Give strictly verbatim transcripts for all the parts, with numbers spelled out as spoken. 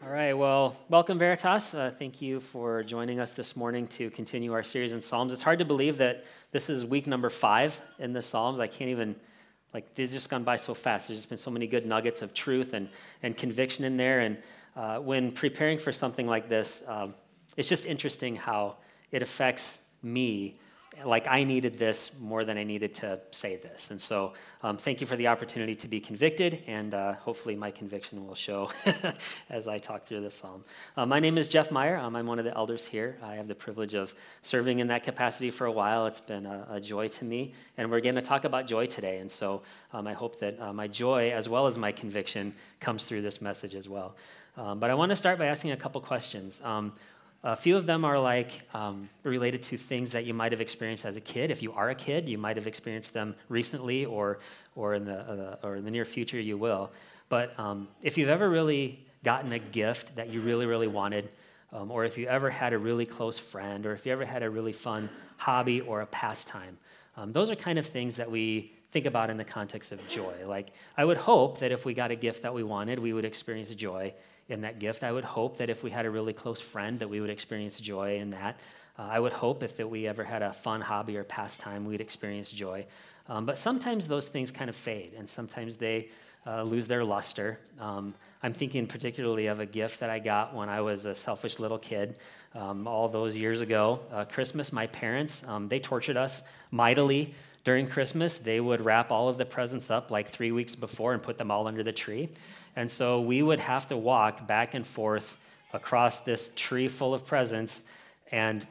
All right, well, welcome Veritas. Uh, thank you for joining us this morning to continue our series in Psalms. It's hard to believe that this is week number five in the Psalms. I can't even, like, they've just gone by so fast. There's just been so many good nuggets of truth and, and conviction in there. And uh, when preparing for something like this, um, it's just interesting how it affects me. Like I needed this more than I needed to say this. And so um, thank you for the opportunity to be convicted, and uh, hopefully my conviction will show as I talk through this psalm. Uh, my name is Jeff Meyer. Um, I'm one of the elders here. I have the privilege of serving in that capacity for a while. It's been a, a joy to me, and we're going to talk about joy today. And so um, I hope that uh, my joy as well as my conviction comes through this message as well. Um, but I want to start by asking a couple questions. Um, A few of them are like um, related to things that you might have experienced as a kid. If you are a kid, you might have experienced them recently, or or in the uh, or in the near future you will. But um, if you've ever really gotten a gift that you really really wanted, um, or if you ever had a really close friend, or if you ever had a really fun hobby or a pastime, um, those are kind of things that we think about in the context of joy. Like I would hope that if we got a gift that we wanted, we would experience joy in that gift. I would hope that if we had a really close friend that we would experience joy in that. Uh, I would hope if that we ever had a fun hobby or pastime, we'd experience joy. Um, but sometimes those things kind of fade, and sometimes they uh, lose their luster. Um, I'm thinking particularly of a gift that I got when I was a selfish little kid um, all those years ago. Uh, Christmas, my parents, um, they tortured us mightily during Christmas. They would wrap all of the presents up like three weeks before and put them all under the tree. And so we would have to walk back and forth across this tree full of presents and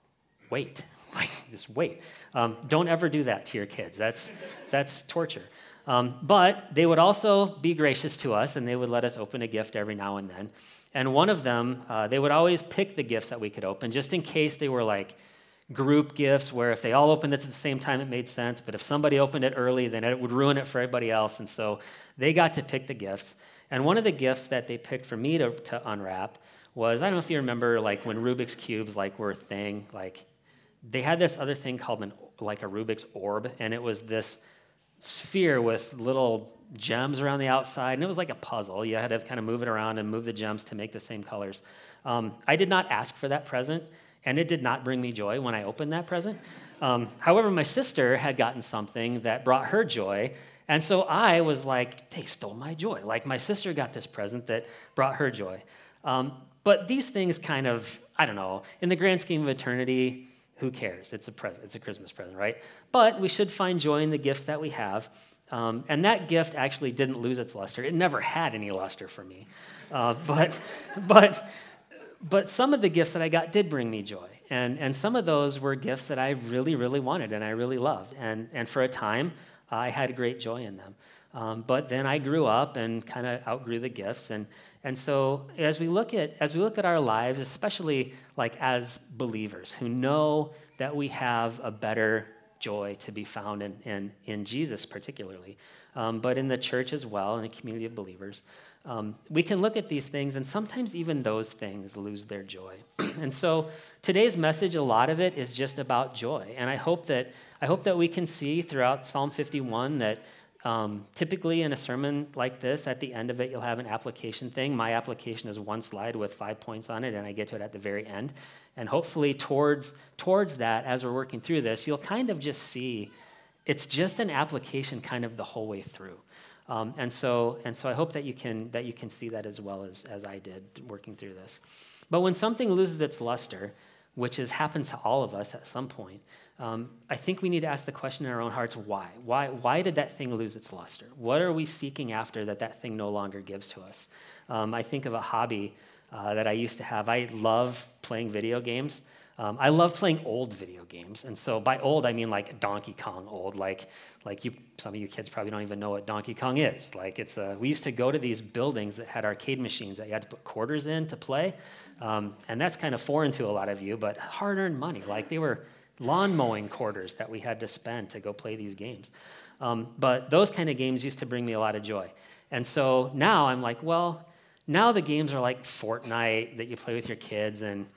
wait, like just wait. Um, don't ever do that to your kids. That's that's torture. Um, but they would also be gracious to us, and they would let us open a gift every now and then. And one of them, uh, they would always pick the gifts that we could open, just in case they were like group gifts, where if they all opened it at the same time, it made sense. But if somebody opened it early, then it would ruin it for everybody else. And so they got to pick the gifts. And one of the gifts that they picked for me to, to unwrap was, I don't know if you remember, like when Rubik's Cubes like were a thing, like they had this other thing called an, like a Rubik's orb, and it was this sphere with little gems around the outside, and it was like a puzzle. You had to kind of move it around and move the gems to make the same colors. Um, I did not ask for that present, and it did not bring me joy when I opened that present. Um, however, my sister had gotten something that brought her joy, and so I was like, they stole my joy. Like my sister got this present that brought her joy. Um, but these things kind of, I don't know, in the grand scheme of eternity, who cares? It's a present. It's a Christmas present, right? But we should find joy in the gifts that we have. Um, and that gift actually didn't lose its luster. It never had any luster for me. Uh, but, but, but some of the gifts that I got did bring me joy. And, and some of those were gifts that I really, really wanted and I really loved. And, and for a time, I had great joy in them. Um, but then I grew up and kind of outgrew the gifts. And, and so as we look at as we look at our lives, especially like as believers who know that we have a better joy to be found in, in, in Jesus particularly, um, but in the church as well, in the community of believers, um, we can look at these things, and sometimes even those things lose their joy. And so today's message, a lot of it is just about joy. And I hope that I hope that we can see throughout Psalm fifty-one that um, typically in a sermon like this, at the end of it, you'll have an application thing. My application is one slide with five points on it, and I get to it at the very end. And hopefully towards, towards that, as we're working through this, you'll kind of just see it's just an application kind of the whole way through. Um, and so and so I hope that you can that you can see that as well as, as I did working through this. But when something loses its luster, which has happened to all of us at some point, um, I think we need to ask the question in our own hearts, why? Why Why did that thing lose its luster? What are we seeking after that that thing no longer gives to us? Um, I think of a hobby uh, that I used to have. I love playing video games. Um, I love playing old video games. And so by old, I mean like Donkey Kong old. Like, like you, some of you kids probably don't even know what Donkey Kong is. Like it's a, we used to go to these buildings that had arcade machines that you had to put quarters in to play. Um, and that's kind of foreign to a lot of you, but hard-earned money. Like they were lawn mowing quarters that we had to spend to go play these games. Um, but those kind of games used to bring me a lot of joy. And so now I'm like, well, now the games are like Fortnite that you play with your kids, and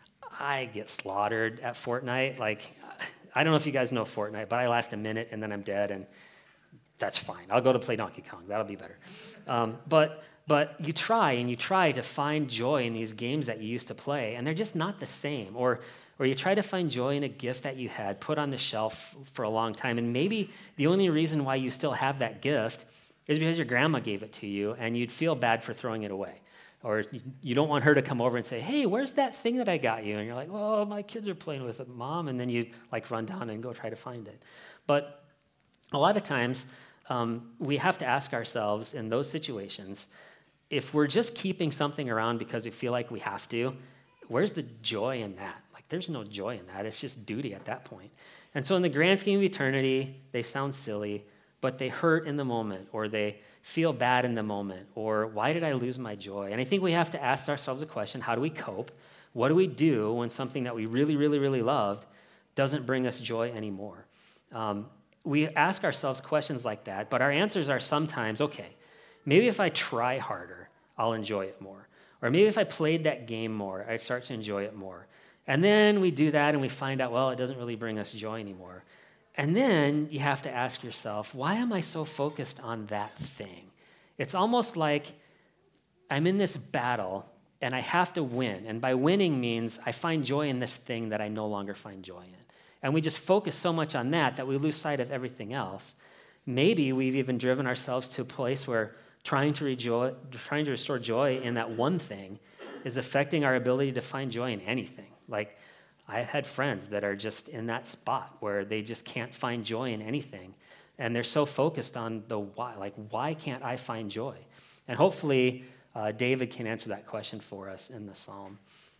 I get slaughtered at Fortnite. Like, I don't know if you guys know Fortnite, but I last a minute and then I'm dead, and that's fine. I'll go to play Donkey Kong. That'll be better. Um, but but you try and you try to find joy in these games that you used to play, and they're just not the same. Or, or you try to find joy in a gift that you had put on the shelf for a long time, and maybe the only reason why you still have that gift is because your grandma gave it to you, and you'd feel bad for throwing it away. Or you don't want her to come over and say, hey, where's that thing that I got you? And you're like, well, my kids are playing with it, Mom. And then you like run down and go try to find it. But a lot of times, um, we have to ask ourselves in those situations, if we're just keeping something around because we feel like we have to, where's the joy in that? Like, there's no joy in that. It's just duty at that point. And so in the grand scheme of eternity, they sound silly, but they hurt in the moment, or they feel bad in the moment, or why did I lose my joy? And I think we have to ask ourselves a question: how do we cope? What do we do when something that we really, really, really loved doesn't bring us joy anymore? Um, we ask ourselves questions like that, but our answers are sometimes, okay, maybe if I try harder, I'll enjoy it more. Or maybe if I played that game more, I'd start to enjoy it more. And then we do that and we find out, well, it doesn't really bring us joy anymore. And then you have to ask yourself, why am I so focused on that thing? It's almost like I'm in this battle and I have to win. And by winning means I find joy in this thing that I no longer find joy in. And we just focus so much on that that we lose sight of everything else. Maybe we've even driven ourselves to a place where trying to, rejoice, trying to restore joy in that one thing is affecting our ability to find joy in anything. Like, I've had friends that are just in that spot where they just can't find joy in anything. And they're so focused on the why. Like, why can't I find joy? And hopefully, uh, David can answer that question for us in the psalm.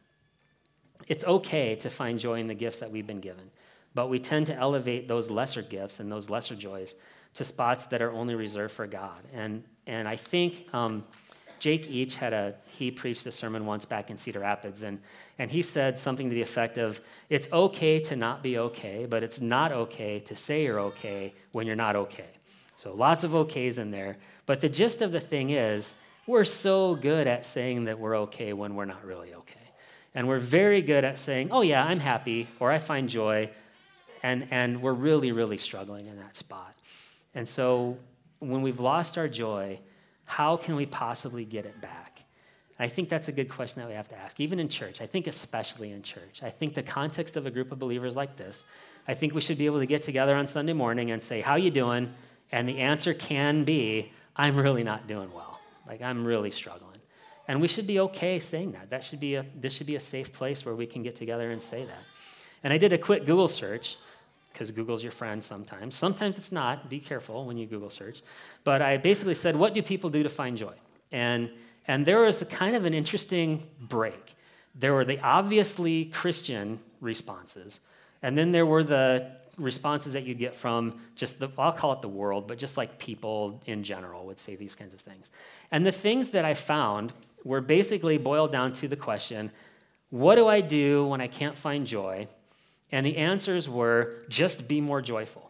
It's okay to find joy in the gifts that we've been given, but we tend to elevate those lesser gifts and those lesser joys to spots that are only reserved for God. And and I think um, Jake Each had a, he preached a sermon once back in Cedar Rapids, and, and he said something to the effect of, it's okay to not be okay, but it's not okay to say you're okay when you're not okay. So lots of okays in there. But the gist of the thing is, we're so good at saying that we're okay when we're not really okay. And we're very good at saying, oh yeah, I'm happy, or I find joy, and, and we're really, really struggling in that spot. And so when we've lost our joy, how can we possibly get it back? I think that's a good question that we have to ask, even in church. I think especially in church. I think the context of a group of believers like this, I think we should be able to get together on Sunday morning and say, how you doing? And the answer can be, I'm really not doing well. Like, I'm really struggling. And we should be okay saying that. That should be a, this should be a safe place where we can get together and say that. And I did a quick Google search, because Google's your friend sometimes. Sometimes it's not. Be careful when you Google search. But I basically said, what do people do to find joy? And, and there was a kind of an interesting break. There were the obviously Christian responses, and then there were the responses that you'd get from just the, I'll call it the world, but just like people in general would say these kinds of things. And the things that I found were basically boiled down to the question, what do I do when I can't find joy? And the answers were, just be more joyful.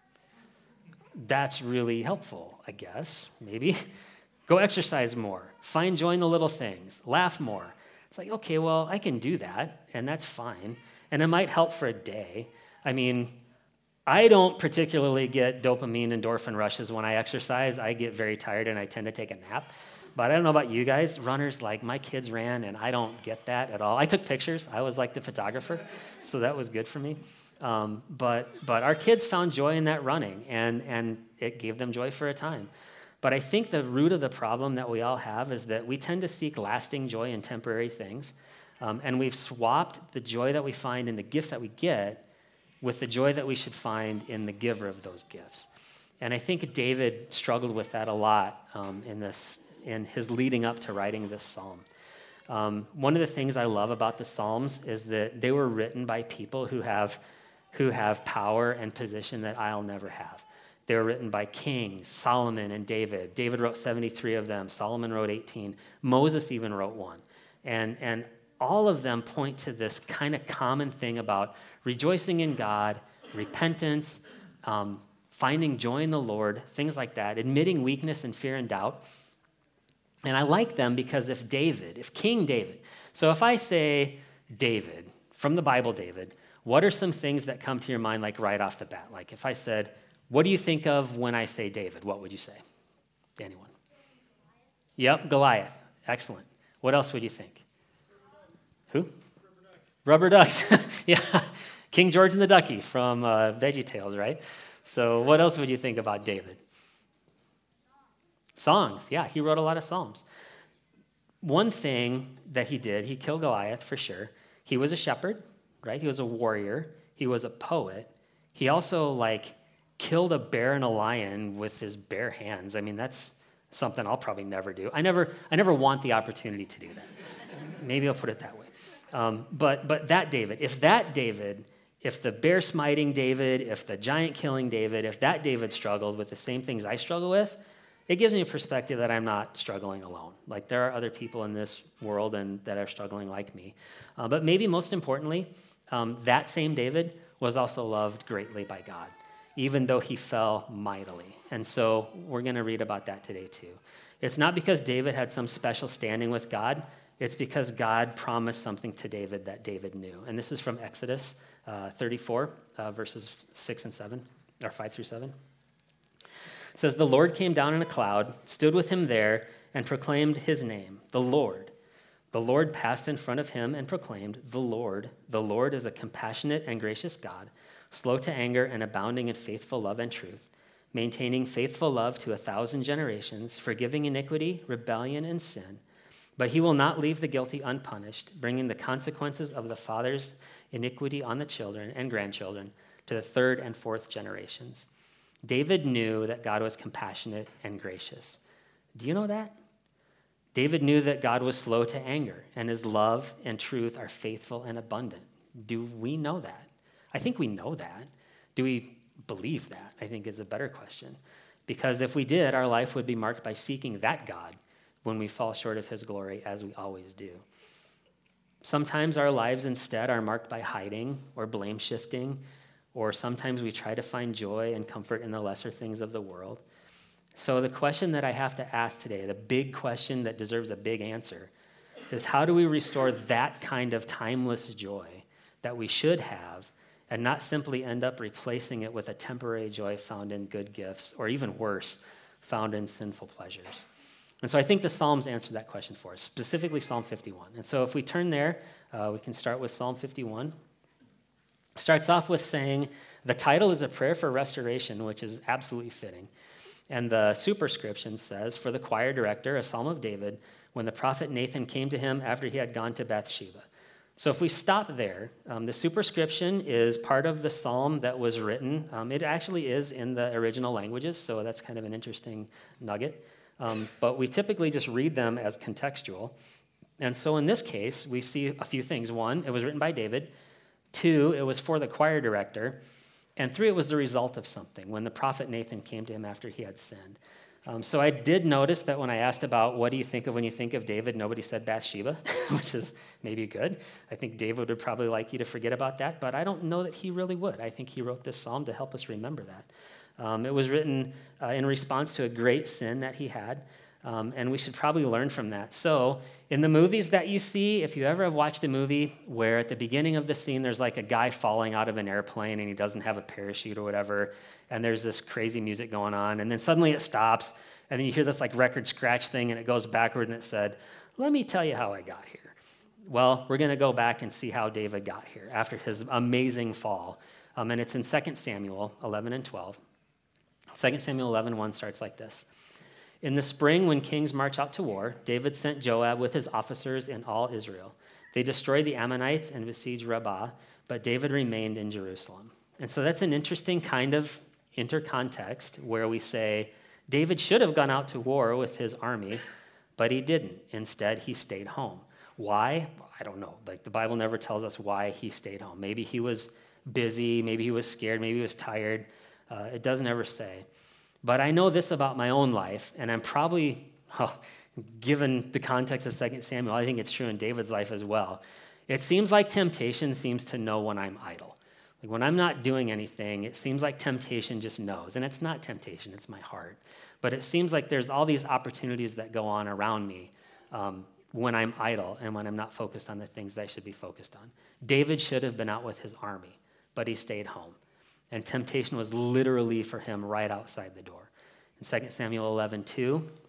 That's really helpful, I guess, maybe. Go exercise more. Find joy in the little things. Laugh more. It's like, okay, well, I can do that, and that's fine. And it might help for a day. I mean, I don't particularly get dopamine, endorphin rushes when I exercise. I get very tired, and I tend to take a nap. But I don't know about you guys, runners, like my kids ran, and I don't get that at all. I took pictures. I was like the photographer, so that was good for me. Um, but but our kids found joy in that running, and, and it gave them joy for a time. But I think the root of the problem that we all have is that we tend to seek lasting joy in temporary things, um, and we've swapped the joy that we find in the gifts that we get with the joy that we should find in the giver of those gifts. And I think David struggled with that a lot um, in this in his leading up to writing this psalm. Um, one of the things I love about the Psalms is that they were written by people who have, who have power and position that I'll never have. They were written by kings, Solomon and David. David wrote seventy-three of them. Solomon wrote eighteen. Moses even wrote one. And, and all of them point to this kind of common thing about rejoicing in God, repentance, um, finding joy in the Lord, things like that, admitting weakness and fear and doubt. And I like them because if David, if King David, so if I say David, from the Bible David, what are some things that come to your mind like right off the bat? Like if I said, what do you think of when I say David? What would you say? Anyone? Yep, Goliath. Excellent. What else would you think? Who? Rubber ducks. Yeah, King George and the Ducky from uh, VeggieTales, right? So what else would you think about David? Songs. Yeah, he wrote a lot of psalms. One thing that he did, he killed Goliath for sure. He was a shepherd, right? He was a warrior. He was a poet. He also like killed a bear and a lion with his bare hands. I mean, that's something I'll probably never do. I never, I never want the opportunity to do that. Maybe I'll put it that way. Um, but, but that David, if that David, if the bear smiting David, if the giant killing David, if that David struggled with the same things I struggle with, it gives me a perspective that I'm not struggling alone. Like there are other people in this world and that are struggling like me. Uh, but maybe most importantly, um, that same David was also loved greatly by God, even though he fell mightily. And so we're going to read about that today too. It's not because David had some special standing with God. It's because God promised something to David that David knew. And this is from Exodus uh, thirty-four, uh, verses six and seven, or five through seven. It says, "The Lord came down in a cloud, stood with him there, and proclaimed his name, the Lord. The Lord passed in front of him and proclaimed, the Lord, the Lord is a compassionate and gracious God, slow to anger and abounding in faithful love and truth, maintaining faithful love to a thousand generations, forgiving iniquity, rebellion, and sin. But he will not leave the guilty unpunished, bringing the consequences of the father's iniquity on the children and grandchildren to the third and fourth generations." David knew that God was compassionate and gracious. Do you know that? David knew that God was slow to anger, and his love and truth are faithful and abundant. Do we know that? I think we know that. Do we believe that? I think is a better question. Because if we did, our life would be marked by seeking that God when we fall short of his glory, as we always do. Sometimes our lives instead are marked by hiding or blame shifting, or sometimes we try to find joy and comfort in the lesser things of the world. So the question that I have to ask today, the big question that deserves a big answer, is how do we restore that kind of timeless joy that we should have and not simply end up replacing it with a temporary joy found in good gifts, or even worse, found in sinful pleasures? And so I think the Psalms answer that question for us, specifically Psalm fifty-one. And so if we turn there, uh, we can start with Psalm fifty-one. It starts off with saying, the title is a prayer for restoration, which is absolutely fitting. And the superscription says, for the choir director, a psalm of David, when the prophet Nathan came to him after he had gone to Bathsheba. So if we stop there, um, the superscription is part of the psalm that was written. Um, it actually is in the original languages, so that's kind of an interesting nugget. Um, but we typically just read them as contextual. And so in this case, we see a few things. One, it was written by David. Two, it was for the choir director. And three, it was the result of something, when the prophet Nathan came to him after he had sinned. Um, so I did notice that when I asked about what do you think of when you think of David, nobody said Bathsheba, which is maybe good. I think David would probably like you to forget about that, but I don't know that he really would. I think he wrote this psalm to help us remember that. Um, it was written uh, in response to a great sin that he had, um, and we should probably learn from that. So in the movies that you see, if you ever have watched a movie where at the beginning of the scene there's like a guy falling out of an airplane and he doesn't have a parachute or whatever, and there's this crazy music going on, and then suddenly it stops, and then you hear this like record scratch thing, and it goes backward, and it said, let me tell you how I got here. Well, we're going to go back and see how David got here after his amazing fall. Um, and it's in Second Samuel eleven and twelve. Second Samuel eleven one starts like this. In the spring, when kings march out to war, David sent Joab with his officers and all Israel. They destroyed the Ammonites and besieged Rabbah, but David remained in Jerusalem. And so that's an interesting kind of intercontext where we say David should have gone out to war with his army, but he didn't. Instead, he stayed home. Why? I don't know. Like the Bible never tells us why he stayed home. Maybe he was busy, maybe he was scared, maybe he was tired. Uh, it doesn't ever say. But I know this about my own life, and I'm probably, well, given the context of Second Samuel, I think it's true in David's life as well. It seems like temptation seems to know when I'm idle. Like when I'm not doing anything, it seems like temptation just knows. And it's not temptation, it's my heart. But it seems like there's all these opportunities that go on around me um, when I'm idle and when I'm not focused on the things that I should be focused on. David should have been out with his army, but he stayed home. And temptation was literally for him right outside the door. In Second Samuel eleven two,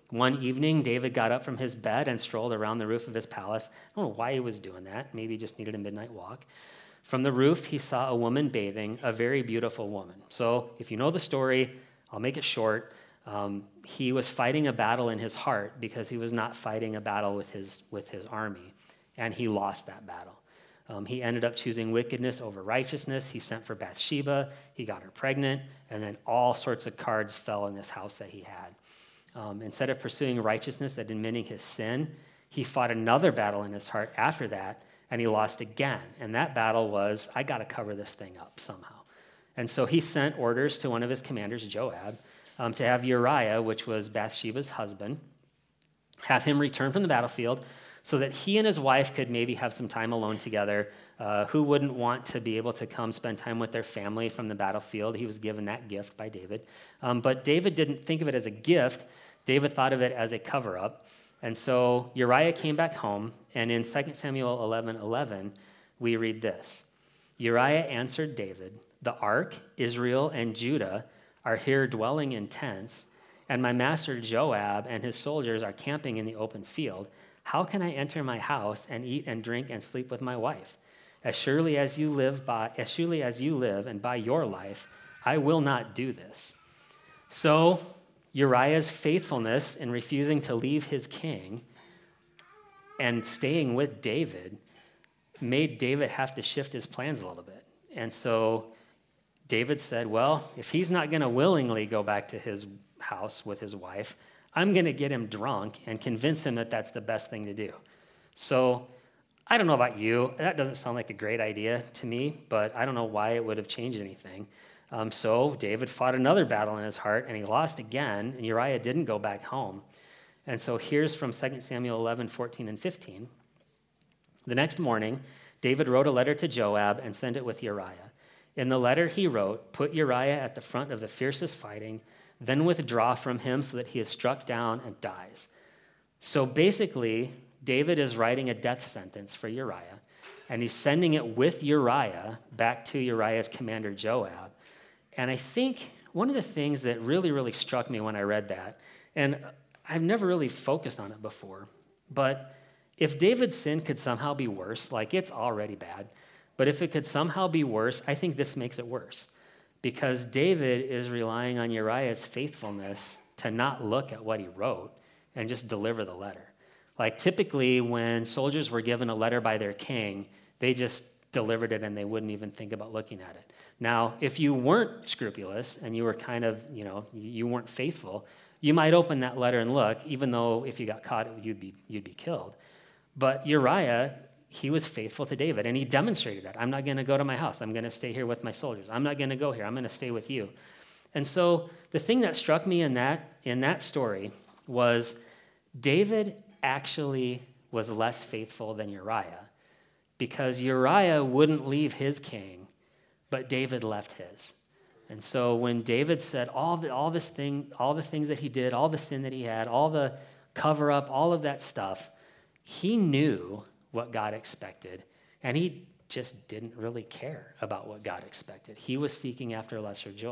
One evening, David got up from his bed and strolled around the roof of his palace. I don't know why he was doing that. Maybe he just needed a midnight walk. From the roof, he saw a woman bathing, a very beautiful woman. So if you know the story, I'll make it short. Um, he was fighting a battle in his heart because he was not fighting a battle with his, with his army, and he lost that battle. Um, he ended up choosing wickedness over righteousness. He sent for Bathsheba. He got her pregnant, and then all sorts of cards fell in this house that he had. Um, instead of pursuing righteousness and admitting his sin, he fought another battle in his heart after that, and he lost again. And that battle was, I got to cover this thing up somehow. And so he sent orders to one of his commanders, Joab, um, to have Uriah, which was Bathsheba's husband, have him return from the battlefield so that he and his wife could maybe have some time alone together. Uh, who wouldn't want to be able to come spend time with their family from the battlefield? He was given that gift by David. Um, but David didn't think of it as a gift. David thought of it as a cover-up. And so Uriah came back home, and in Second Samuel eleven eleven, we read this. Uriah answered David, "The ark, Israel, and Judah are here dwelling in tents, and my master Joab and his soldiers are camping in the open field. How can I enter my house and eat and drink and sleep with my wife? As surely as you live by, as surely as you live and by your life, I will not do this." So Uriah's faithfulness in refusing to leave his king and staying with David made David have to shift his plans a little bit. And so David said, well, if he's not going to willingly go back to his house with his wife, I'm going to get him drunk and convince him that that's the best thing to do. So I don't know about you. That doesn't sound like a great idea to me, but I don't know why it would have changed anything. Um, so David fought another battle in his heart, and he lost again, and Uriah didn't go back home. And so here's from Second Samuel eleven, fourteen, and fifteen. The next morning, David wrote a letter to Joab and sent it with Uriah. In the letter he wrote, "Put Uriah at the front of the fiercest fighting, then withdraw from him so that he is struck down and dies." So basically, David is writing a death sentence for Uriah, and he's sending it with Uriah back to Uriah's commander, Joab. And I think one of the things that really, really struck me when I read that, and I've never really focused on it before, but if David's sin could somehow be worse, like it's already bad, but if it could somehow be worse, I think this makes it worse. Because David is relying on Uriah's faithfulness to not look at what he wrote and just deliver the letter. Like typically when soldiers were given a letter by their king, they just delivered it and they wouldn't even think about looking at it. Now, if you weren't scrupulous and you were kind of, you know, you weren't faithful, you might open that letter and look, even though if you got caught, you'd be, you'd be killed. But Uriah, he was faithful to David, and he demonstrated that. I'm not going to go to my house. I'm going to stay here with my soldiers. I'm not going to go here. I'm going to stay with you. And so the thing that struck me in that, in that story was David actually was less faithful than Uriah because Uriah wouldn't leave his king, but David left his. And so when David said all the, all this thing, all the things that he did, all the sin that he had, all the cover up, all of that stuff, he knew what God expected, and he just didn't really care about what God expected. He was seeking after lesser joy.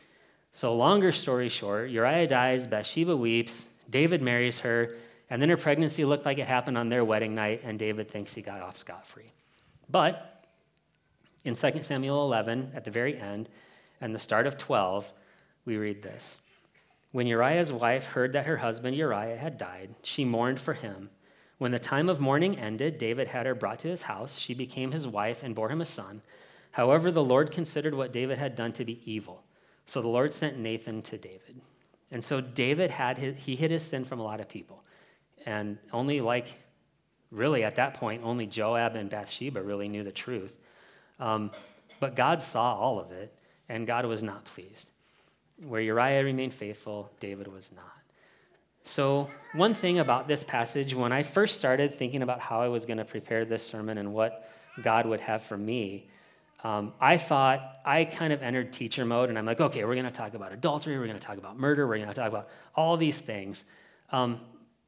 So longer story short, Uriah dies, Bathsheba weeps, David marries her, and then her pregnancy looked like it happened on their wedding night, and David thinks he got off scot-free. But in Second Samuel eleven, at the very end, and the start of twelve, we read this. When Uriah's wife heard that her husband Uriah had died, she mourned for him. When the time of mourning ended, David had her brought to his house. She became his wife and bore him a son. However, the Lord considered what David had done to be evil. So the Lord sent Nathan to David. And so David had his, he hid his sin from a lot of people. And only like, really at that point, only Joab and Bathsheba really knew the truth. Um, but God saw all of it, and God was not pleased. Where Uriah remained faithful, David was not. So one thing about this passage, when I first started thinking about how I was going to prepare this sermon and what God would have for me, um, I thought I kind of entered teacher mode, and I'm like, okay, we're going to talk about adultery, we're going to talk about murder, we're going to talk about all these things. Um,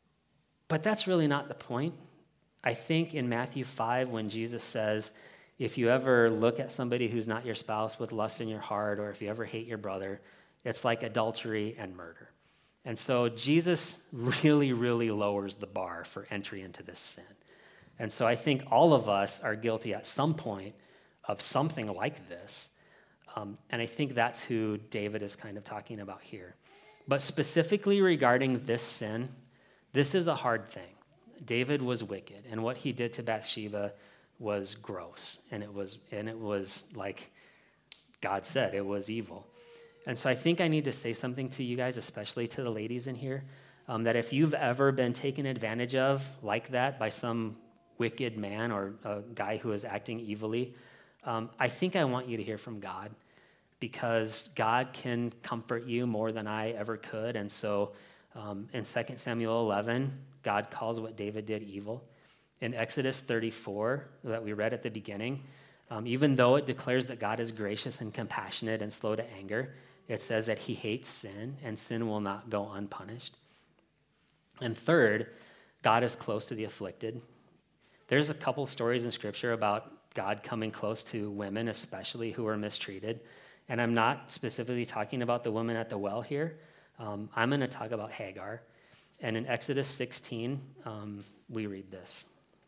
but that's really not the point. I think in Matthew five, when Jesus says, if you ever look at somebody who's not your spouse with lust in your heart, or if you ever hate your brother, it's like adultery and murder. And so Jesus really, really lowers the bar for entry into this sin. And so I think all of us are guilty at some point of something like this. Um, and I think that's who David is kind of talking about here. But specifically regarding this sin, this is a hard thing. David was wicked, and what he did to Bathsheba was gross. And it was, and it was like God said, it was evil. And so I think I need to say something to you guys, especially to the ladies in here, um, that if you've ever been taken advantage of like that by some wicked man or a guy who is acting evilly, um, I think I want you to hear from God, because God can comfort you more than I ever could. And so um, in Second Samuel eleven, God calls what David did evil. In Exodus thirty-four, that we read at the beginning, um, even though it declares that God is gracious and compassionate and slow to anger, it says that he hates sin, and sin will not go unpunished. And third, God is close to the afflicted. There's a couple stories in Scripture about God coming close to women, especially who are mistreated. And I'm not specifically talking about the woman at the well here. Um, I'm going to talk about Hagar. And in Exodus sixteen, um, we read this.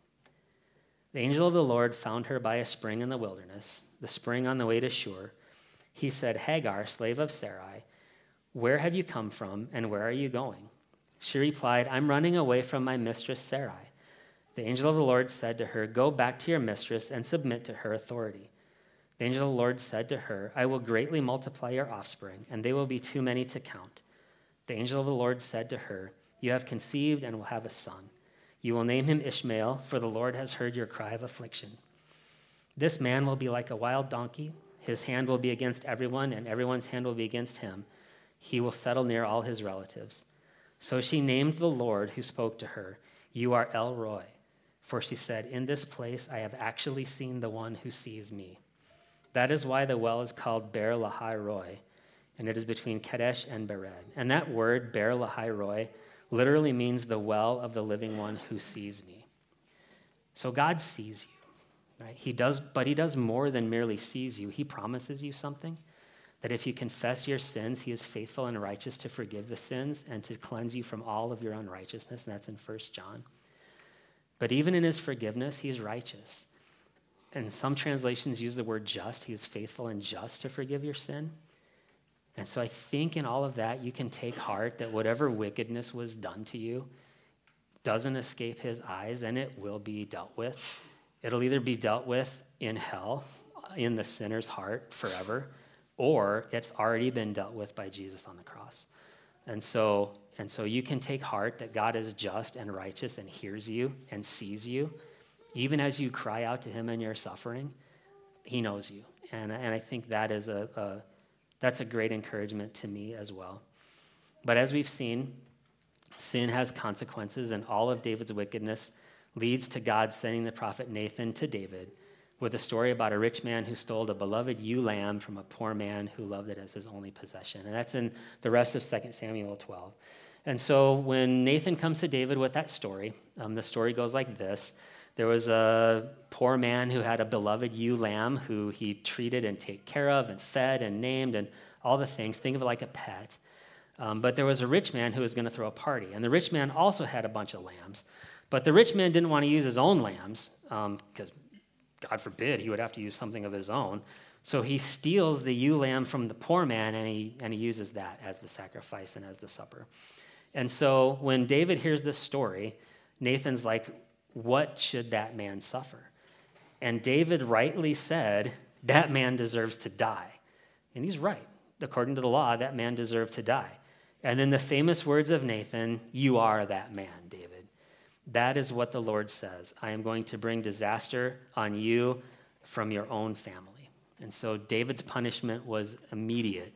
The angel of the Lord found her by a spring in the wilderness, the spring on the way to Shur. He said, Hagar, slave of Sarai, where have you come from and where are you going? She replied, I'm running away from my mistress Sarai. The angel of the Lord said to her, go back to your mistress and submit to her authority. The angel of the Lord said to her, I will greatly multiply your offspring, and they will be too many to count. The angel of the Lord said to her, you have conceived and will have a son. You will name him Ishmael, for the Lord has heard your cry of affliction. This man will be like a wild donkey. His hand will be against everyone, and everyone's hand will be against him. He will settle near all his relatives. So she named the Lord who spoke to her, you are El Roi. For she said, in this place I have actually seen the one who sees me. That is why the well is called Ber Lahai Roi, and it is between Kadesh and Bered. And that word, Ber Lahai Roi, literally means the well of the living one who sees me. So God sees you, right? He does, but he does more than merely sees you. He promises you something, that if you confess your sins, he is faithful and righteous to forgive the sins and to cleanse you from all of your unrighteousness, and that's in First John. But even in his forgiveness, he is righteous. And some translations use the word just. He is faithful and just to forgive your sin. And so I think in all of that, you can take heart that whatever wickedness was done to you doesn't escape his eyes, and it will be dealt with. It'll either be dealt with in hell, in the sinner's heart forever, or it's already been dealt with by Jesus on the cross. And so, and so you can take heart that God is just and righteous and hears you and sees you. Even as you cry out to him in your suffering, he knows you. And, and I think that is a, a that's a great encouragement to me as well. But as we've seen, sin has consequences, and all of David's wickedness leads to God sending the prophet Nathan to David with a story about a rich man who stole a beloved ewe lamb from a poor man who loved it as his only possession. And that's in the rest of Second Samuel twelve. And so when Nathan comes to David with that story, um, the story goes like this. There was a poor man who had a beloved ewe lamb who he treated and took care of and fed and named and all the things. Think of it like a pet. Um, but there was a rich man who was going to throw a party. And the rich man also had a bunch of lambs. But the rich man didn't want to use his own lambs because, um, God forbid, he would have to use something of his own. So he steals the ewe lamb from the poor man, and he, and he uses that as the sacrifice and as the supper. And so when David hears this story, Nathan's like, what should that man suffer? And David rightly said, that man deserves to die. And he's right. According to the law, that man deserved to die. And then the famous words of Nathan, you are that man, David. That is what the Lord says. I am going to bring disaster on you from your own family. And so David's punishment was immediate.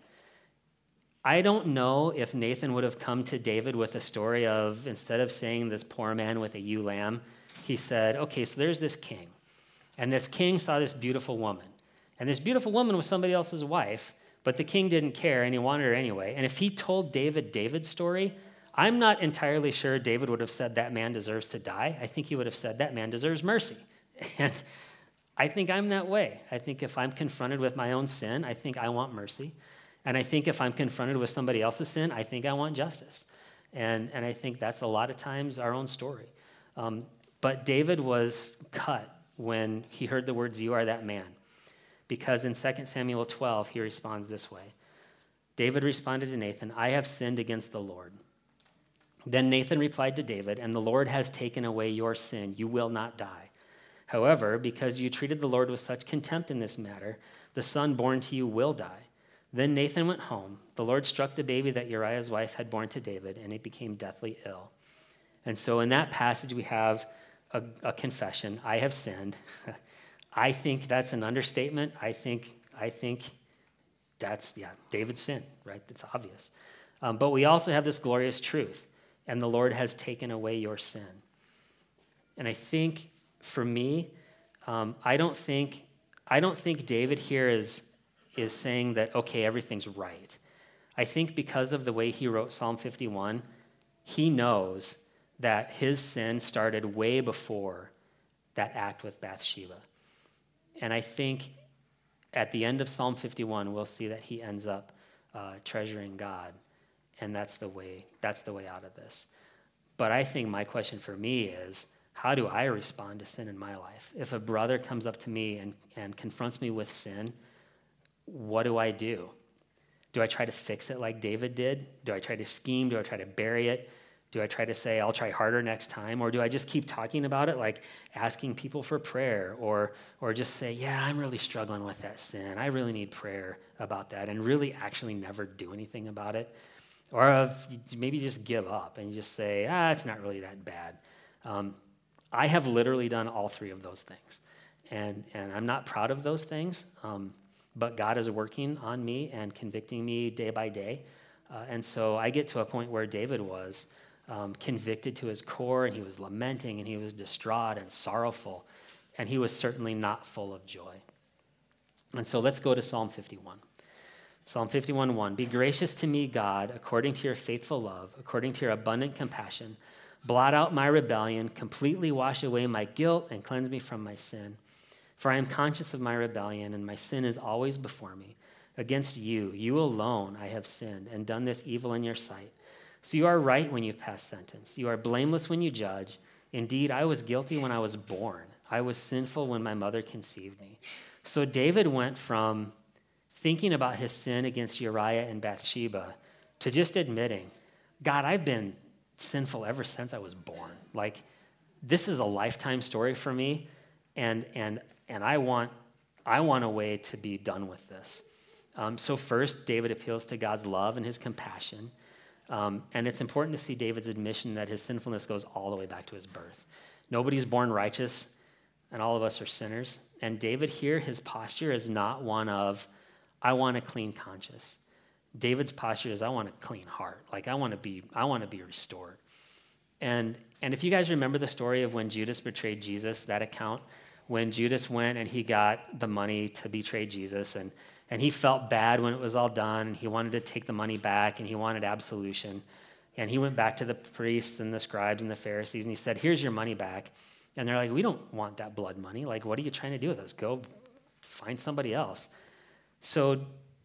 I don't know if Nathan would have come to David with a story of, instead of saying this poor man with a ewe lamb, he said, okay, so there's this king. And this king saw this beautiful woman. And this beautiful woman was somebody else's wife, but the king didn't care, and he wanted her anyway. And if he told David David's story, I'm not entirely sure David would have said that man deserves to die. I think he would have said that man deserves mercy. And I think I'm that way. I think if I'm confronted with my own sin, I think I want mercy. And I think if I'm confronted with somebody else's sin, I think I want justice. And, and I think that's a lot of times our own story. Um, but David was cut when he heard the words, "You are that man." Because in Second Samuel twelve, he responds this way. David responded to Nathan, "I have sinned against the Lord." Then Nathan replied to David, "And the Lord has taken away your sin. You will not die. However, because you treated the Lord with such contempt in this matter, the son born to you will die." Then Nathan went home. The Lord struck the baby that Uriah's wife had born to David, and it became deathly ill. And so in that passage, we have a, a confession. I have sinned. I think that's an understatement. I think, I think that's, yeah, David's sin, right? It's obvious. Um, but we also have this glorious truth, and the Lord has taken away your sin. And I think for me, um, I don't think, I don't think David here is, is saying that, okay, everything's right. I think because of the way he wrote Psalm fifty-one, he knows that his sin started way before that act with Bathsheba. And I think at the end of Psalm fifty-one, we'll see that he ends up uh, treasuring God, and that's the way, that's the way out of this. But I think my question for me is, how do I respond to sin in my life? If a brother comes up to me and, and confronts me with sin, what do I do? Do I try to fix it like David did? Do I try to scheme? Do I try to bury it? Do I try to say, I'll try harder next time? Or do I just keep talking about it, like asking people for prayer? Or, or just say, yeah, I'm really struggling with that sin. I really need prayer about that, and really actually never do anything about it? Or if maybe just give up and just say, ah, it's not really that bad. Um, I have literally done all three of those things. And, and I'm not proud of those things, um, but God is working on me and convicting me day by day. Uh, and so I get to a point where David was um, convicted to his core, and he was lamenting, and he was distraught and sorrowful, and he was certainly not full of joy. And so let's go to Psalm fifty-one. Psalm fifty-one one, "Be gracious to me, God, according to your faithful love, according to your abundant compassion. Blot out my rebellion, completely wash away my guilt, and cleanse me from my sin. For I am conscious of my rebellion, and my sin is always before me. Against you, you alone, I have sinned and done this evil in your sight. So you are right when you pass sentence. You are blameless when you judge. Indeed, I was guilty when I was born. I was sinful when my mother conceived me." So David went from thinking about his sin against Uriah and Bathsheba to just admitting, God, I've been sinful ever since I was born. Like, this is a lifetime story for me, and and and I want I want a way to be done with this. Um, so first, David appeals to God's love and his compassion. Um, and it's important to see David's admission that his sinfulness goes all the way back to his birth. Nobody's born righteous, and all of us are sinners. And David here, his posture is not one of, I want a clean conscience. David's posture is, I want a clean heart. Like, I want to be, I want to be restored. And, and if you guys remember the story of when Judas betrayed Jesus, that account, when Judas went and he got the money to betray Jesus, and, and he felt bad when it was all done, and he wanted to take the money back, and he wanted absolution. And he went back to the priests and the scribes and the Pharisees, and he said, here's your money back. And they're like, we don't want that blood money. Like, what are you trying to do with us? Go find somebody else. So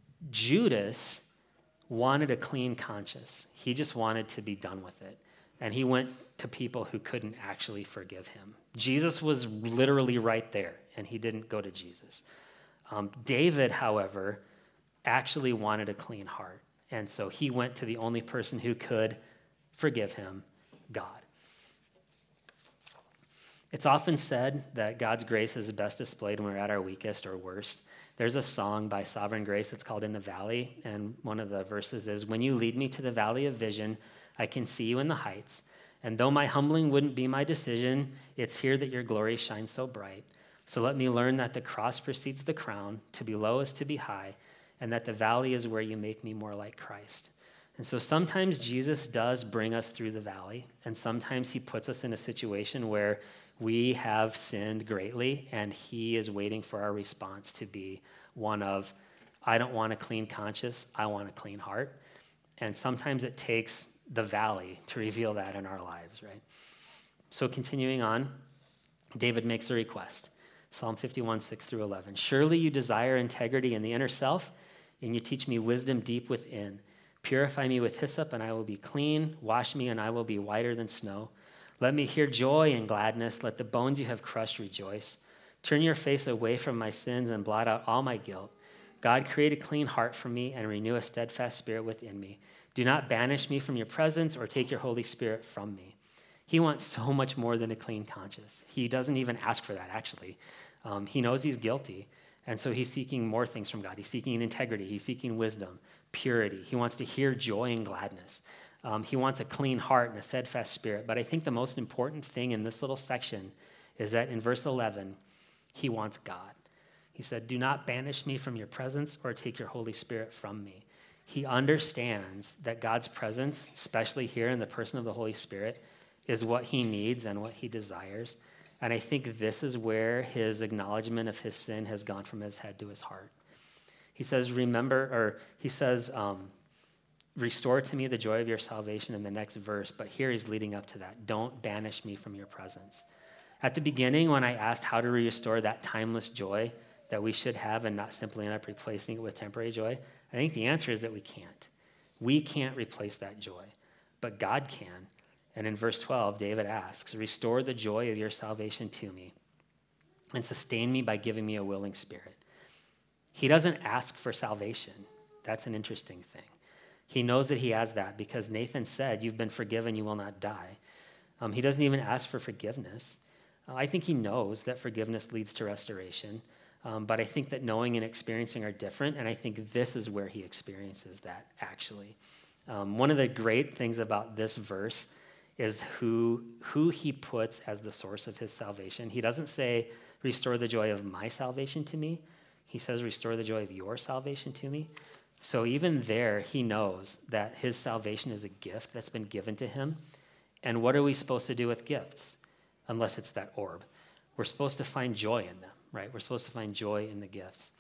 Judas wanted a clean conscience. He just wanted to be done with it. And he went to people who couldn't actually forgive him. Jesus was literally right there, and he didn't go to Jesus. Um, David, however, actually wanted a clean heart. And so he went to the only person who could forgive him, God. It's often said that God's grace is best displayed when we're at our weakest or worst. There's a song by Sovereign Grace that's called In the Valley, and one of the verses is, when you lead me to the valley of vision, I can see you in the heights. And though my humbling wouldn't be my decision, it's here that your glory shines so bright. So let me learn that the cross precedes the crown, to be low is to be high, and that the valley is where you make me more like Christ. And so sometimes Jesus does bring us through the valley, and sometimes he puts us in a situation where we have sinned greatly, and he is waiting for our response to be one of, I don't want a clean conscience, I want a clean heart. And sometimes it takes the valley to reveal that in our lives, right? So continuing on, David makes a request. Psalm fifty-one, six through eleven. Surely you desire integrity in the inner self. and you teach me wisdom deep within. Purify me with hyssop, and I will be clean. Wash me, and I will be whiter than snow. Let me hear joy and gladness. Let the bones you have crushed rejoice. Turn your face away from my sins and blot out all my guilt. God, create a clean heart for me and renew a steadfast spirit within me. Do not banish me from your presence or take your Holy Spirit from me. He wants so much more than a clean conscience. He doesn't even ask for that, actually. Um, he knows he's guilty, and so he's seeking more things from God. He's seeking integrity. He's seeking wisdom, purity. He wants to hear joy and gladness. Um, he wants a clean heart and a steadfast spirit. But I think the most important thing in this little section is that in verse eleven, he wants God. He said, do not banish me from your presence or take your Holy Spirit from me. He understands that God's presence, especially here in the person of the Holy Spirit, is what he needs and what he desires. And I think this is where his acknowledgement of his sin has gone from his head to his heart. He says, remember, or he says, um, restore to me the joy of your salvation in the next verse, but here he's leading up to that. Don't banish me from your presence. At the beginning, when I asked how to restore that timeless joy that we should have and not simply end up replacing it with temporary joy, I think the answer is that we can't. We can't replace that joy, but God can. And in verse twelve, David asks, restore the joy of your salvation to me and sustain me by giving me a willing spirit. He doesn't ask for salvation. That's an interesting thing. He knows that he has that because Nathan said, you've been forgiven, you will not die. Um, he doesn't even ask for forgiveness. Uh, I think he knows that forgiveness leads to restoration, um, but I think that knowing and experiencing are different, and I think this is where he experiences that, actually. Um, one of the great things about this verse is who, who he puts as the source of his salvation. He doesn't say, restore the joy of my salvation to me. He says, restore the joy of your salvation to me. So even there, he knows that his salvation is a gift that's been given to him. And what are we supposed to do with gifts? Unless it's that orb. We're supposed to find joy in them, right? We're supposed to find joy in the gifts.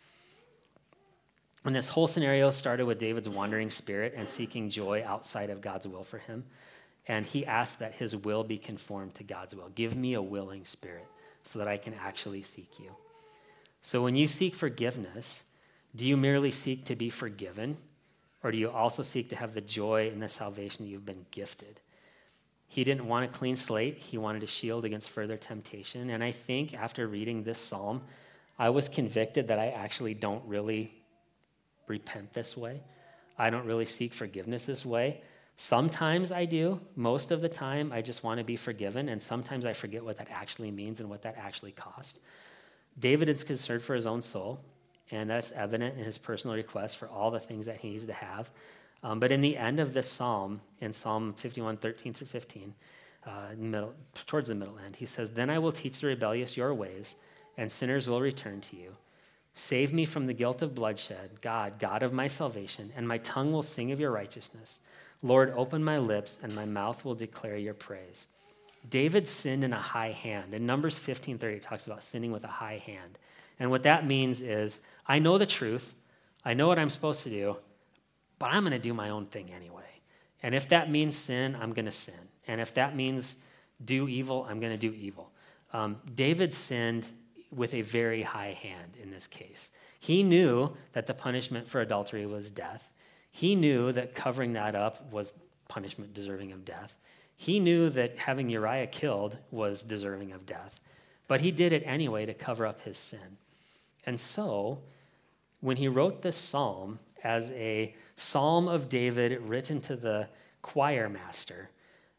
And this whole scenario started with David's wandering spirit and seeking joy outside of God's will for him. And he asked that his will be conformed to God's will. Give me a willing spirit so that I can actually seek you. So when you seek forgiveness, do you merely seek to be forgiven, or do you also seek to have the joy in the salvation that you've been gifted? He didn't want a clean slate. He wanted a shield against further temptation. And I think after reading this psalm, I was convicted that I actually don't really repent this way. I don't really seek forgiveness this way. Sometimes I do. Most of the time, I just want to be forgiven, and sometimes I forget what that actually means and what that actually cost. David is concerned for his own soul, and that's evident in his personal request for all the things that he needs to have. Um, but in the end of this psalm, in Psalm fifty-one, thirteen through fifteen, uh, middle, towards the middle end, he says, then I will teach the rebellious your ways, and sinners will return to you. Save me from the guilt of bloodshed, God, God of my salvation, and my tongue will sing of your righteousness. Lord, open my lips, and my mouth will declare your praise. David sinned in a high hand. In Numbers fifteen thirty, it talks about sinning with a high hand. And what that means is, I know the truth, I know what I'm supposed to do, but I'm going to do my own thing anyway. And if that means sin, I'm going to sin. And if that means do evil, I'm going to do evil. Um, David sinned with a very high hand in this case. He knew that the punishment for adultery was death. He knew that covering that up was punishment deserving of death. He knew that having Uriah killed was deserving of death. But he did it anyway to cover up his sin. And so, when he wrote this psalm as a psalm of David written to the choir master,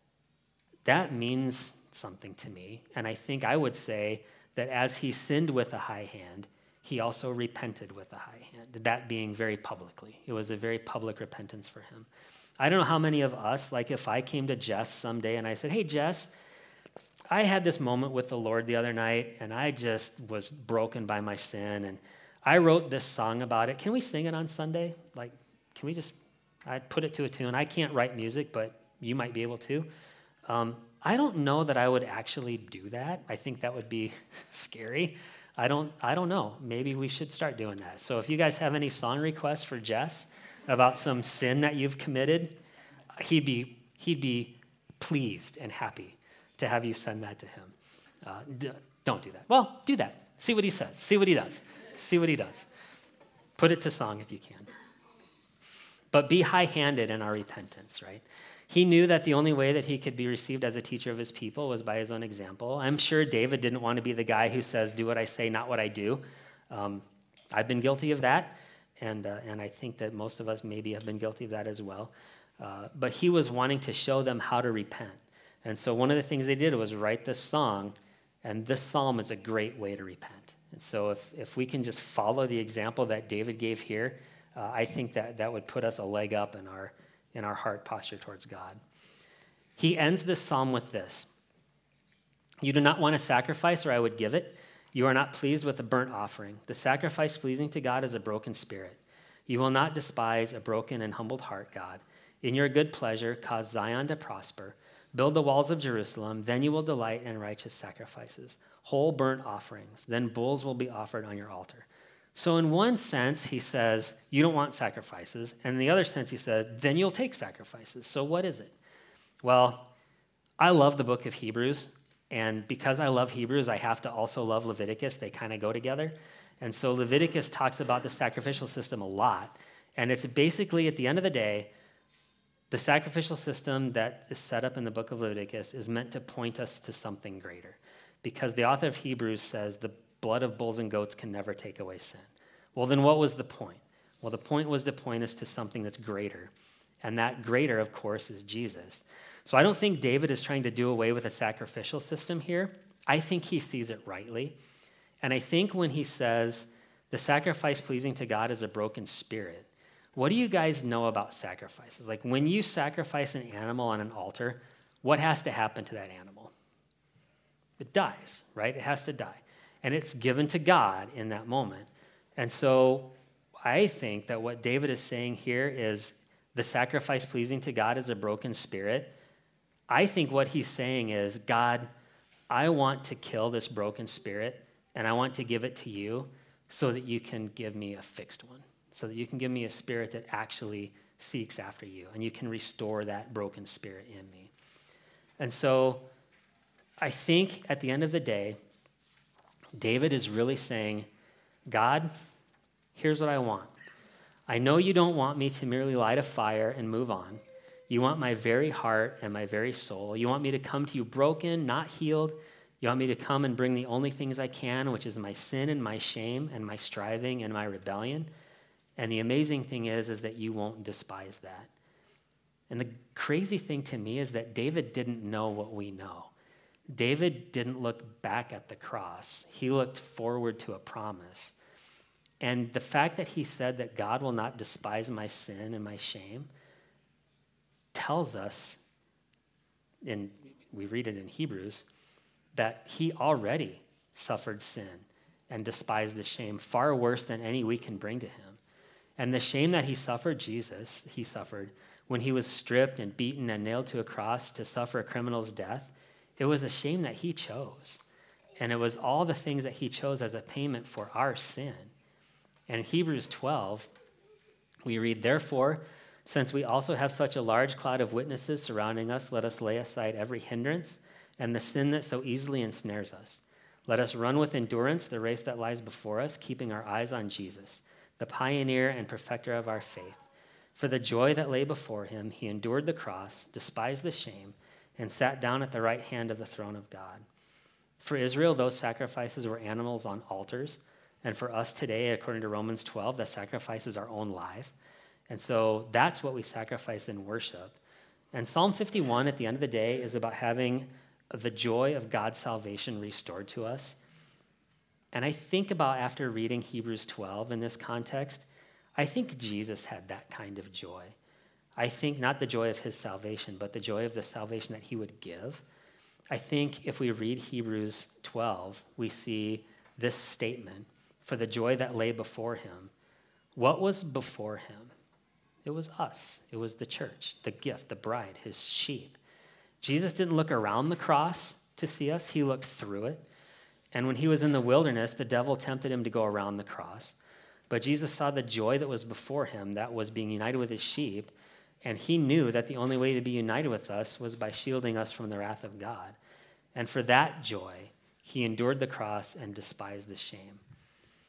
that means something to me. And I think I would say that as he sinned with a high hand, he also repented with a high hand, that being very publicly. It was a very public repentance for him. I don't know how many of us, like if I came to Jess someday and I said, hey, Jess, I had this moment with the Lord the other night, and I just was broken by my sin, and I wrote this song about it. Can we sing it on Sunday? Like, can we just, I'd put it to a tune. I can't write music, but you might be able to. Um, I don't know that I would actually do that. I think that would be scary. I don't, I don't know. Maybe we should start doing that. So if you guys have any song requests for Jess about some sin that you've committed, he'd be, he'd be pleased and happy to have you send that to him. Uh, d- don't do that. Well, do that. See what he says. See what he does. See what he does. Put it to song if you can. but be high-handed in our repentance, right? He knew that the only way that he could be received as a teacher of his people was by his own example. I'm sure David didn't want to be the guy who says, do what I say, not what I do. Um, I've been guilty of that, and, uh, and I think that most of us maybe have been guilty of that as well. Uh, but he was wanting to show them how to repent. And so one of the things they did was write this song, and this psalm is a great way to repent. And so if, if we can just follow the example that David gave here, uh, I think that that would put us a leg up in our in our heart posture towards God. He ends this psalm with this: "You do not want a sacrifice, or I would give it. You are not pleased with a burnt offering. The sacrifice pleasing to God is a broken spirit. You will not despise a broken and humbled heart, God. In your good pleasure, cause Zion to prosper. Build the walls of Jerusalem. Then you will delight in righteous sacrifices, whole burnt offerings. Then bulls will be offered on your altar." So in one sense, he says, you don't want sacrifices. And in the other sense, he said, then you'll take sacrifices. So what is it? Well, I love the book of Hebrews. And because I love Hebrews, I have to also love Leviticus. They kind of go together. And so Leviticus talks about the sacrificial system a lot. And it's basically, at the end of the day, the sacrificial system that is set up in the book of Leviticus is meant to point us to something greater. Because the author of Hebrews says the blood of bulls and goats can never take away sin. Well, then what was the point? Well, the point was to point us to something that's greater. And that greater, of course, is Jesus. So I don't think David is trying to do away with a sacrificial system here. I think he sees it rightly. And I think when he says the sacrifice pleasing to God is a broken spirit, what do you guys know about sacrifices? Like when you sacrifice an animal on an altar, what has to happen to that animal? It dies, right? It has to die. And it's given to God in that moment. And so I think that what David is saying here is the sacrifice pleasing to God is a broken spirit. I think what he's saying is, God, I want to kill this broken spirit, and I want to give it to you so that you can give me a fixed one, so that you can give me a spirit that actually seeks after you, and you can restore that broken spirit in me. And so I think at the end of the day, David is really saying, God, here's what I want. I know you don't want me to merely light a fire and move on. You want my very heart and my very soul. You want me to come to you broken, not healed. You want me to come and bring the only things I can, which is my sin and my shame and my striving and my rebellion. And the amazing thing is, is that you won't despise that. And the crazy thing to me is that David didn't know what we know. David didn't look back at the cross. He looked forward to a promise. And the fact that he said that God will not despise my sin and my shame tells us, and we read it in Hebrews, that he already suffered sin and despised the shame far worse than any we can bring to him. And the shame that he suffered, Jesus, he suffered when he was stripped and beaten and nailed to a cross to suffer a criminal's death. It was a shame that he chose. And it was all the things that he chose as a payment for our sin. And in Hebrews twelve, we read, therefore, since we also have such a large cloud of witnesses surrounding us, let us lay aside every hindrance and the sin that so easily ensnares us. Let us run with endurance the race that lies before us, keeping our eyes on Jesus, the pioneer and perfecter of our faith. For the joy that lay before him, he endured the cross, despised the shame, and sat down at the right hand of the throne of God. For Israel, those sacrifices were animals on altars. And for us today, according to Romans twelve, the sacrifice is our own life. And so that's what we sacrifice in worship. And Psalm fifty-one, at the end of the day, is about having the joy of God's salvation restored to us. And I think about, after reading Hebrews twelve in this context, I think Jesus had that kind of joy. I think not the joy of his salvation, but the joy of the salvation that he would give. I think if we read Hebrews twelve, we see this statement, for the joy that lay before him. What was before him? It was us. It was the church, the gift, the bride, his sheep. Jesus didn't look around the cross to see us. He looked through it. And when he was in the wilderness, the devil tempted him to go around the cross. But Jesus saw the joy that was before him, that was being united with his sheep. And he knew that the only way to be united with us was by shielding us from the wrath of God. And for that joy, he endured the cross and despised the shame.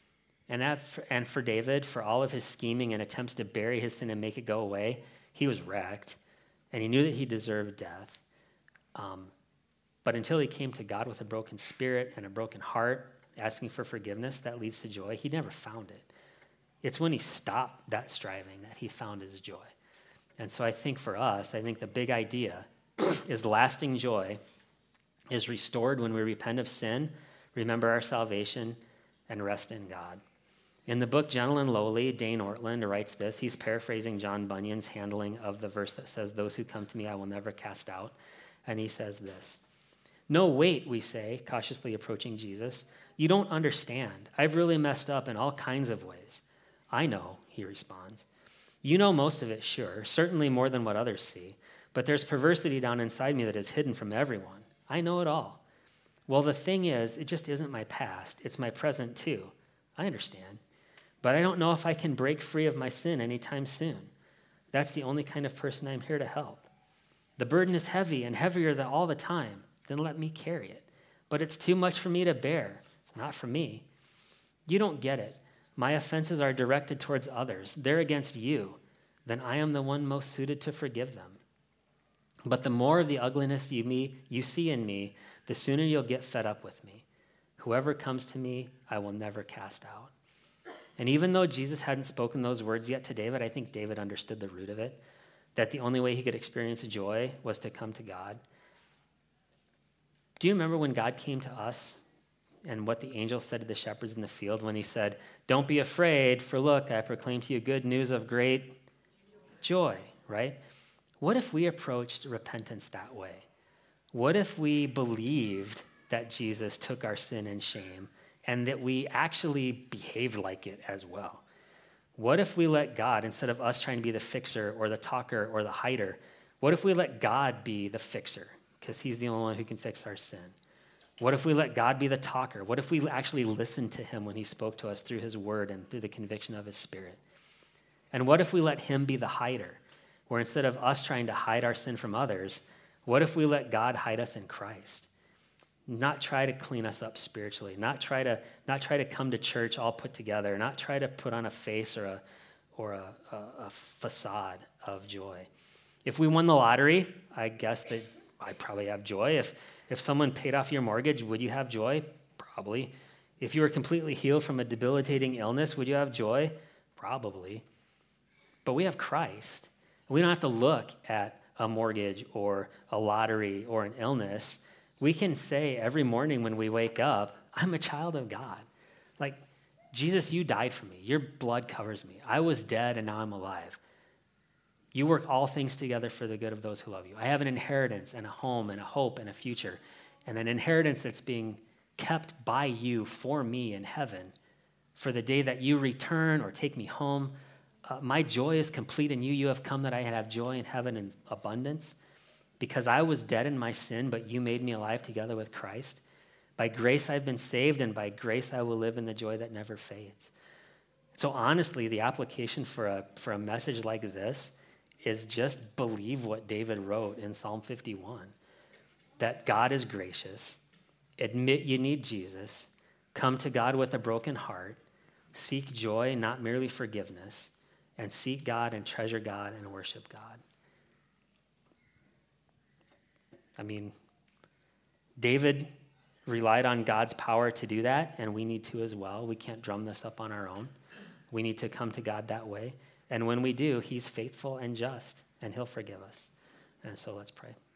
And, at, and for David, for all of his scheming and attempts to bury his sin and make it go away, he was wrecked, and he knew that he deserved death. Um, but until he came to God with a broken spirit and a broken heart, asking for forgiveness that leads to joy, he never found it. It's when he stopped that striving that he found his joy. And so I think for us, I think the big idea is lasting joy is restored when we repent of sin, remember our salvation, and rest in God. In the book Gentle and Lowly, Dane Ortland writes this. He's paraphrasing John Bunyan's handling of the verse that says, "Those who come to me I will never cast out." And he says this, "No, wait," we say, cautiously approaching Jesus. "You don't understand. I've really messed up in all kinds of ways." "I know," he responds. "You know most of it, sure, certainly more than what others see. But there's perversity down inside me that is hidden from everyone. I know it all." "Well, the thing is, it just isn't my past. It's my present too." "I understand. But I don't know if I can break free of my sin anytime soon. That's the only kind of person I'm here to help. The burden is heavy and heavier than all the time. Then let me carry it. But it's too much for me to bear. Not for me. You don't get it. My offenses are directed towards others. They're against you. Then I am the one most suited to forgive them. But the more of the ugliness you, me, you see in me, the sooner you'll get fed up with me. Whoever comes to me, I will never cast out." And even though Jesus hadn't spoken those words yet to David, I think David understood the root of it, that the only way he could experience joy was to come to God. Do you remember when God came to us and what the angel said to the shepherds in the field when he said, "Don't be afraid, for look, I proclaim to you good news of great joy," right? What if we approached repentance that way? What if we believed that Jesus took our sin and shame and that we actually behaved like it as well? What if we let God, instead of us trying to be the fixer or the talker or the hider, what if we let God be the fixer? Because he's the only one who can fix our sin. What if we let God be the talker? What if we actually listened to him when he spoke to us through his word and through the conviction of his spirit? And what if we let him be the hider? Where instead of us trying to hide our sin from others, what if we let God hide us in Christ? Not try to clean us up spiritually, not try to not try to come to church all put together, not try to put on a face or a or a, a, a facade of joy. If we won the lottery, I guess that I'd probably have joy. If if someone paid off your mortgage, would you have joy? Probably. If you were completely healed from a debilitating illness, would you have joy? Probably. But we have Christ. We don't have to look at a mortgage or a lottery or an illness. We can say every morning when we wake up, I'm a child of God. Like, Jesus, you died for me. Your blood covers me. I was dead and now I'm alive. You work all things together for the good of those who love you. I have an inheritance and a home and a hope and a future, and an inheritance that's being kept by you for me in heaven for the day that you return or take me home. Uh, my joy is complete in you. You have come that I have joy in heaven in abundance. Because I was dead in my sin, but you made me alive together with Christ. By grace I've been saved, and by grace I will live in the joy that never fades. So honestly, the application for a, for a message like this is just believe what David wrote in Psalm fifty-one. That God is gracious. Admit you need Jesus. Come to God with a broken heart. Seek joy, not merely forgiveness. And seek God and treasure God and worship God. I mean, David relied on God's power to do that, and we need to as well. We can't drum this up on our own. We need to come to God that way. And when we do, he's faithful and just, and he'll forgive us. And so let's pray.